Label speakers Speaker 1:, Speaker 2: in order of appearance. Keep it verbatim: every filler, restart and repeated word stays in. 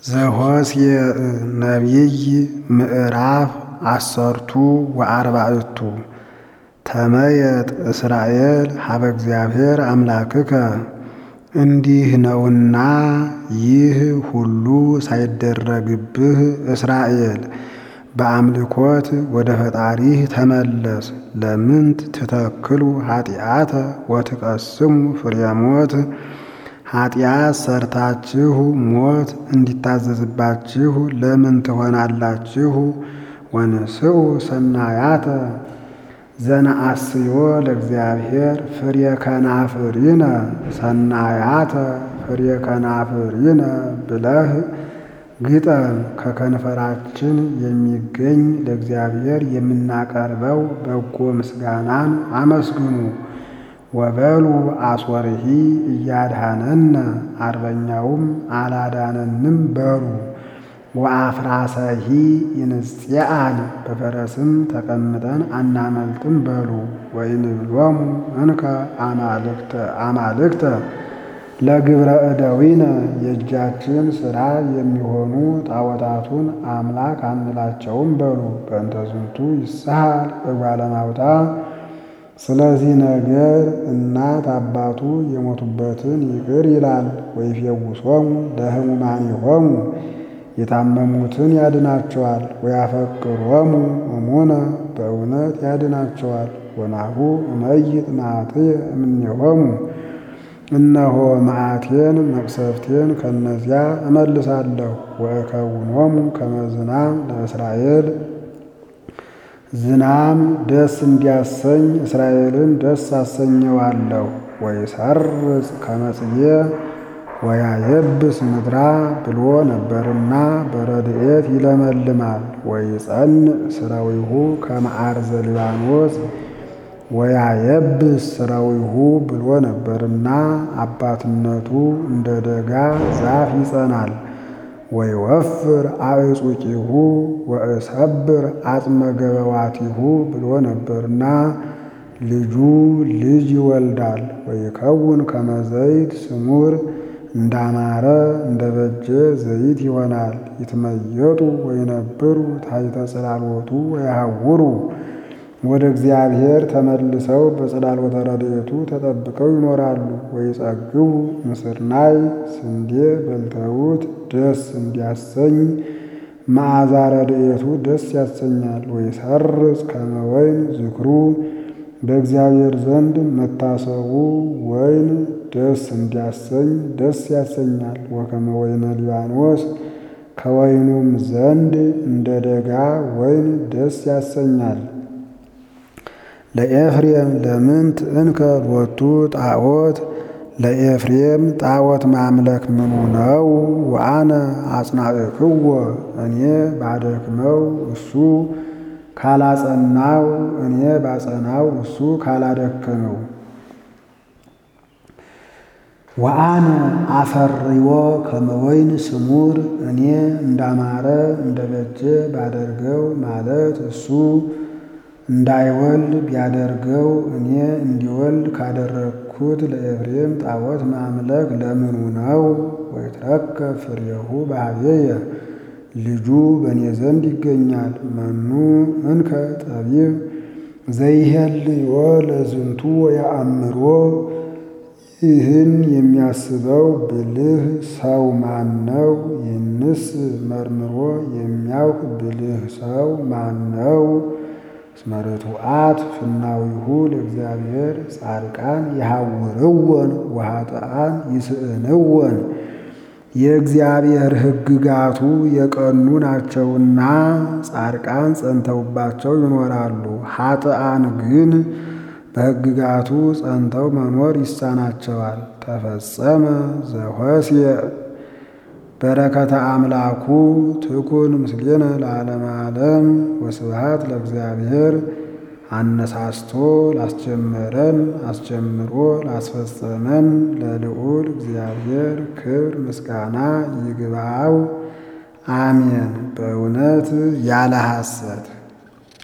Speaker 1: ዘኍስየ ነቢይ ምዕራፍ አሰርቱ ወአርባዕቱ ተመየጥ እስራኤል ሀበ እግዚአብሔር አምላክከ። እንዲህ ነውና ይህ ሁሉ ሳይደረግብህ እስራኤል በአምልኮት ወደ ፈጣሪህ ተመለስ። ለምንት ትተክሉ ኃጢአተ ወትቀስሙ ፍሬ ሞት። ኃጢአት ሰርታችሁ ሞት እንዲታዘዝባችሁ ለምን ትሆናላችሁ? ወንስኡ ሰናያተ ዘነአስዮ ለእግዚአብሔር ፍሬ ከናፍሪነ ሰናያተ ፍሬ ከናፍሪነ ብለህ ግጠም። ከከንፈራችን የሚገኝ ለእግዚአብሔር የምናቀርበው በጎ ምስጋናን አመስግኑ። ወበሉ አስወርሂ እያድኀነነ አርበኛውም አላዳነንም በሉ። ወአፍራሰሂ ይንጽአን በፈረስም ተቀምጠን አናመልጥም በሉ። ወይንብሎሙ እንከ አማልክተ አማልክተ ለግብረ እደዊነ የእጃችን ሥራ የሚሆኑ ጣዖታቱን አምላክ አንላቸውም በሉ። በእንተ ዝንቱ ይስሐል እጓለ እማውታ። ስለዚህ ነገር እናት አባቱ የሞቱበትን ይቅር ይላል። ወይፌውሶሙ ለሕሙማኒሆሙ የታመሙትን ያድናቸዋል። ወያፈቅሮሙ እሙነ በእውነት ያድናቸዋል። ወናሁ እመይጥ መዓትየ እምኔሆሙ እነሆ መዓቴን መቅሰፍቴን ከእነዚያ እመልሳለሁ። ወእከውኖሙ ከመ ዝናም ለእስራኤል ዝናም ደስ እንዲያሰኝ እስራኤልን ደስ አሰኘዋለሁ። ወይሰርጽ ከመ ጽጌ ወያየብስ ምድራ ብሎ ነበርና በረድኤት ይለመልማል። ወይጸንዕ ሥራዊሁ ከመ አርዘ ሊባኖስ ወያየብስ ሥራዊሁ ብሎ ነበርና አባትነቱ እንደ ደጋ ዛፍ ይጸናል። ወይወፍር አዕጹቂሁ ወእሰብር አጽመ ገበዋቲሁ ብሎ ነበርና ልጁ ልጅ ይወልዳል። ወይከውን ከመ ዘይት ስሙር እንዳማረ እንደ በጀ ዘይት ይሆናል። ይትመየጡ ወይነብሩ ታሕተ ጽላሎቱ ወያሐውሩ ወደ እግዚአብሔር ተመልሰው በጽላሎተ ረድኤቱ ተጠብቀው ይኖራሉ። ወይጸግቡ ምስርናይ ስንዴ በልተውት ደስ እንዲያሰኝ መዓዛ ረድኤቱ ደስ ያሰኛል። ወይሰርጽ ከመ ወይን ዝክሩ በእግዚአብሔር ዘንድ መታሰቡ ወይን ደስ እንዲያሰኝ ደስ ያሰኛል። ወከመ ወይነ ሊባኖስ ከወይኑም ዘንድ እንደ ደጋ ወይን ደስ ያሰኛል። ለኤፍሬም ለምንት እንከ ሎቱ ጣዖት ለኤፍሬም ጣዖት ማምለክ ምኑ ነው? ወአነ አጽናዕክዎ እኔ ባደክመው እሱ ካላጸናው እኔ ባጸናው እሱ ካላደከመው። ወአነ አፈርዮ ከመ ወይን ስሙር እኔ እንዳማረ እንደ በጀ ባደርገው ማለት እሱ እንዳይወልድ ቢያደርገው እኔ እንዲወልድ ካደረግኩት ለኤፍሬም ጣዖት ማምለክ ለምኑ ነው? ወይትረከብ ፍሬሁ በኀቤየ ልጁ በእኔ ዘንድ ይገኛል። መኑ እንከ ጠቢብ ዘይሄልዮ ለዝንቱ ወየአምሮ ይህን የሚያስበው ብልህ ሰው ማን ነው? ይህንስ መርምሮ የሚያውቅ ብልህ ሰው ማን ነው? እስመ ርቱዓት ፍናዊሁ ለእግዚአብሔር ጻድቃን ይሐውርወን ወኃጥኣን ይስእንወን። የእግዚአብሔር ሕግጋቱ የቀኑ ናቸውና ጻድቃን ጸንተውባቸው ይኖራሉ። ኃጥኣን ግን በሕግጋቱ ጸንተው መኖር ይሳናቸዋል። ተፈጸመ ዘኍስየ በረከተ አምላኩ ትኩን ምስሌነ ለዓለመ ዓለም። ወስብሐት ለእግዚአብሔር አነሳስቶ ላስጀመረን አስጀምሮ ላስፈጸመን ለልዑል እግዚአብሔር ክብር ምስጋና ይግባው። አሜን። በእውነት ያለ ሐሰት